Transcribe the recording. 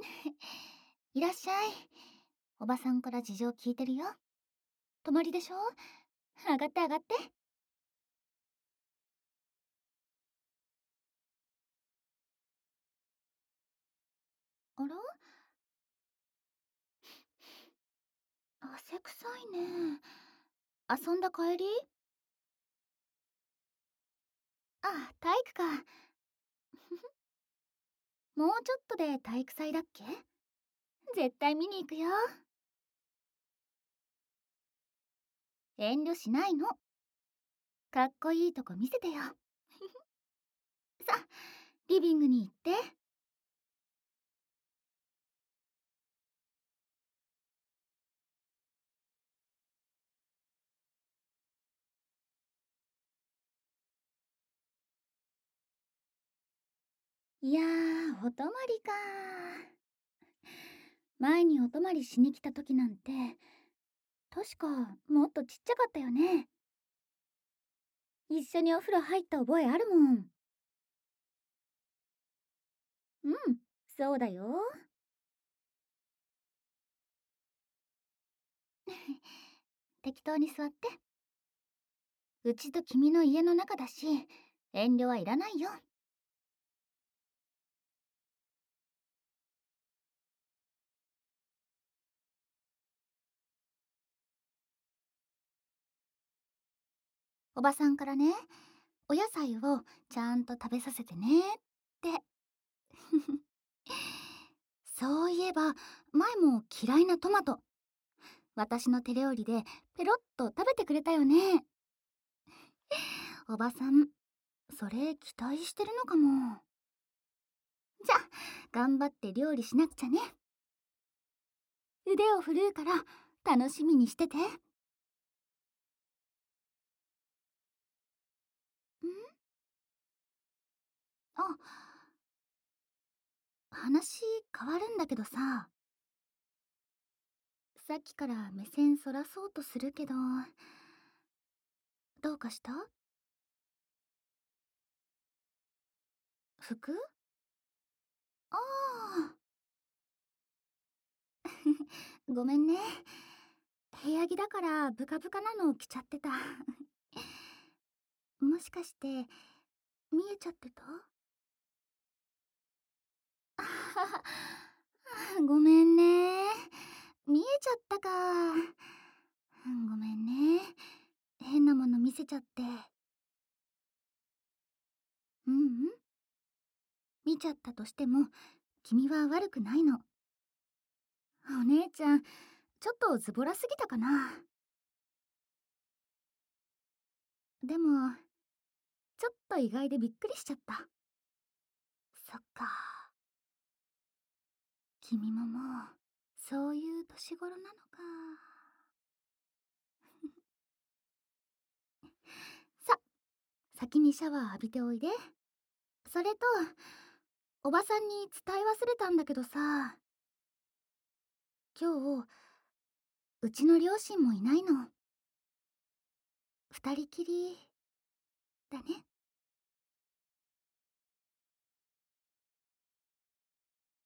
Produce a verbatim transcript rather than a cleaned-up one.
いらっしゃい。おばさんから事情聞いてるよ。泊まりでしょ？上がって上がって。あら？汗臭いね。遊んだ帰り？あ、体育か。もうちょっとで体育祭だっけ？絶対見に行くよ。遠慮しないの。かっこいいとこ見せてよ。さ、リビングに行って。いやー、お泊まりかー。前にお泊まりしに来た時なんて、確かもっとちっちゃかったよね。一緒にお風呂入った覚えあるもん。うん、そうだよ。適当に座って。うちと君の家の中だし、遠慮はいらないよ。おばさんからね、お野菜をちゃんと食べさせてねって。そういえば、前も嫌いなトマト、私の手料理でペロッと食べてくれたよね。おばさん、それ期待してるのかも。じゃあ、頑張って料理しなくちゃね。腕を振るうから楽しみにしてて。ん？あ、話変わるんだけどさ、さっきから目線そらそうとするけど、どうかした？服？ああー、ごめんね。部屋着だからブカブカなの着ちゃってた。もしかして見えちゃってた？あははごめんね。見えちゃったか。ごめんね。変なもの見せちゃって。ううん。見ちゃったとしても、君は悪くないの。お姉ちゃん、ちょっとズボラすぎたかな。でも、ちょっと意外でびっくりしちゃった。そっか。君ももう、そういう年頃なのか。さ、先にシャワー浴びておいで。それと、おばさんに伝え忘れたんだけどさ、今日、うちの両親もいないの。二人きりだね。